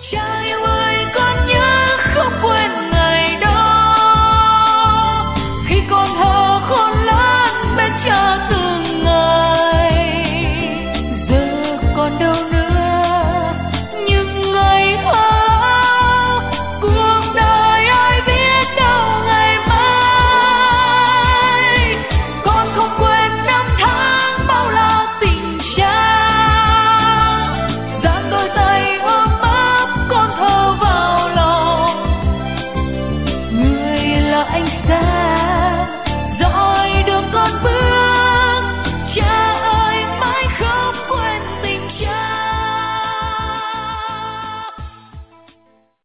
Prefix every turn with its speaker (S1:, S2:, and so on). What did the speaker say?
S1: Cha yêu ơi, con nhớ không quên ngày đó khi con thơ khôn lớn bên cha từng ngày. Giờ còn đâu nữa những ngày thơ, cuộc đời ai biết đâu ngày mai. Con không quên năm tháng bao la tình cha, dang đôi tay ôm ấp con thơ vào lòng. Người là ánh sáng